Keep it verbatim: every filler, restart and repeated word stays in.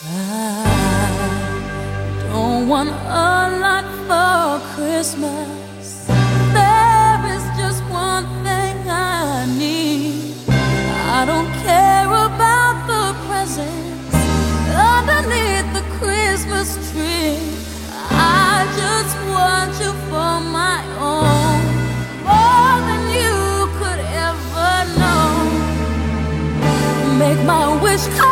I don't want a lot for Christmas. There is just one thing I need. I don't care about the presents underneath the Christmas tree. I just want you for my own, more than you could ever know. Make my wish come